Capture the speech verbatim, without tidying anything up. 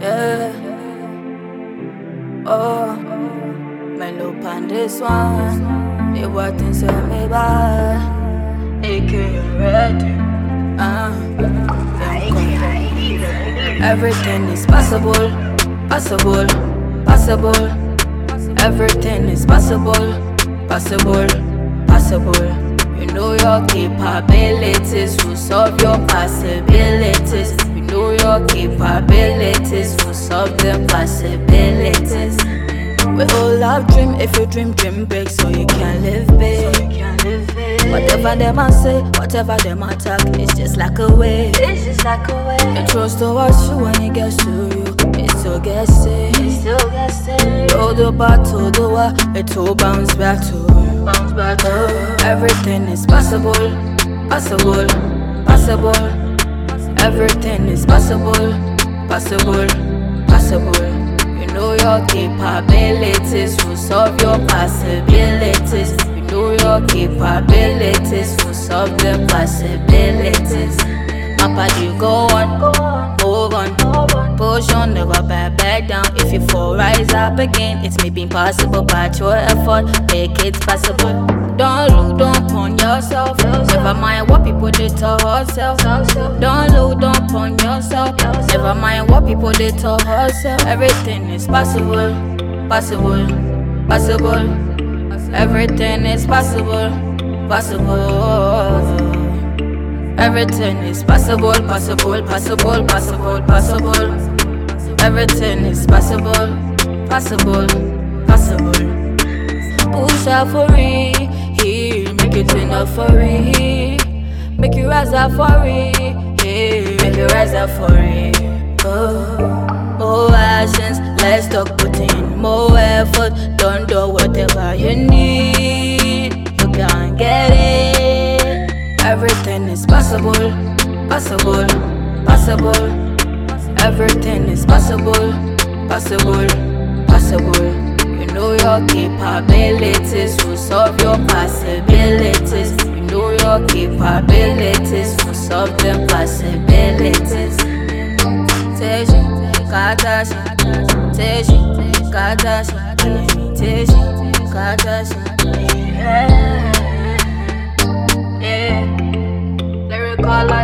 Yeah. Oh, my loop on this one. They what things on me bad. A K ready. Uh, everything is possible, possible, possible. Everything is possible, possible, possible. You know your capabilities will solve your possibilities. You know your capabilities will solve the possibilities. We all have dream. If you dream, dream big so you can live big. Whatever them a say, whatever them attack, it's just like a wave. It's just like a wave. It throws towards you when it gets to you. It still gets sick. It still gets sick. Throw the battle, the war, it will bounce back to you. Bounce back to you. Everything is possible, possible, possible. Everything is possible, possible, possible. You know your capabilities will solve your possibilities. You know your capabilities will solve the possibilities. Papa, you go on, move on, push on, never back back down. If you fall, rise up again. It's maybe impossible, but your effort make it possible. Don't look down on yourself. Never mind what people did to herself. Don't look down on yourself. Never mind what people did to herself. Everything is possible, possible, possible. Everything is possible, possible. Everything is possible, possible, possible, possible, possible. Everything is possible, possible, possible. Push out for it, here, make it enough for it. Make you rise up for it, yeah, make you rise up for it. Oh, more actions, less talk, put in more effort. Don't do whatever you need, you can get it. Everything is possible, possible, possible. Everything is possible, possible, possible. You know your capabilities will solve your possibilities. You know your capabilities will solve the possibilities. Teshi, Katashi, Teshi, Katashi, Teshi, Katashi. Yeah. Yeah. Lyrical